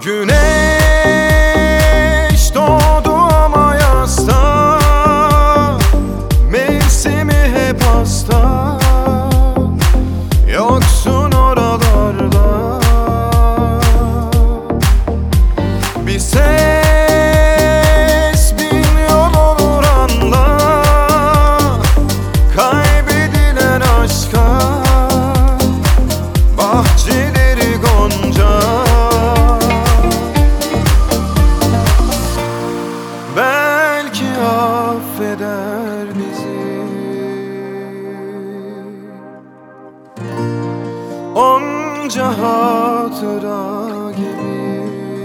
Güneş doğdu ama yasta, mevsimi hep hasta. Yoksun oralarda, bir ses bin yol olur anla. Kaybedilen aşka, bahçeleri gonca. Belki affeder bizi, onca hatıra gibi.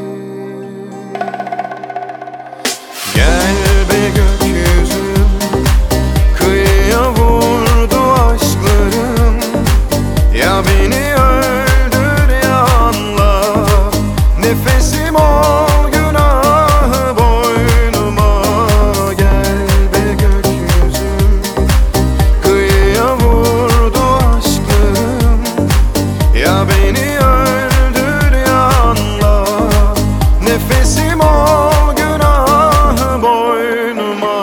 Gel be gökyüzüm, kıyıya vurdu aşklarım. Ya beni öldür ya anla, nefesim ol günahı boynuma. Gel be gökyüzüm, kıyıya vurdu aşklarım. Ya beni öldür ya anla, nefesim ol günahı boynuma.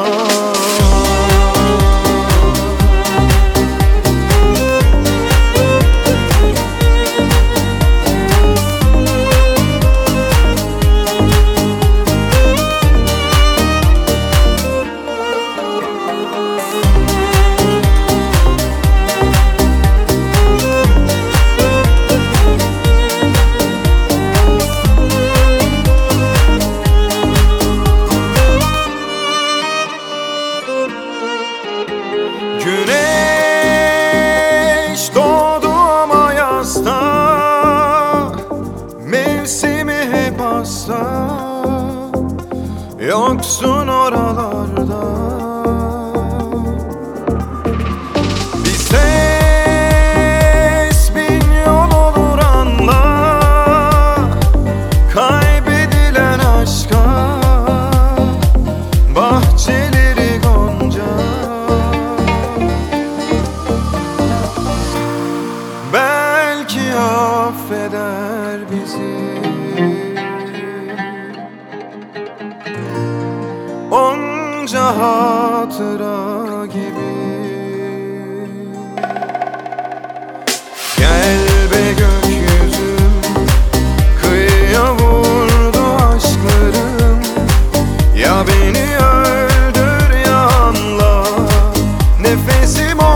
Güneş doğdu ama yasta, mevsimi hep hasta. Yoksun oralarda, bir ses bin yol olur anla. Kaybedilen aşka, bahçeleri gonca. Belki affeder bizi, onca hatıra gibi. Gel be gökyüzüm, kıyıya vurdu aşklarım. Ya beni öldür ya anla, nefesim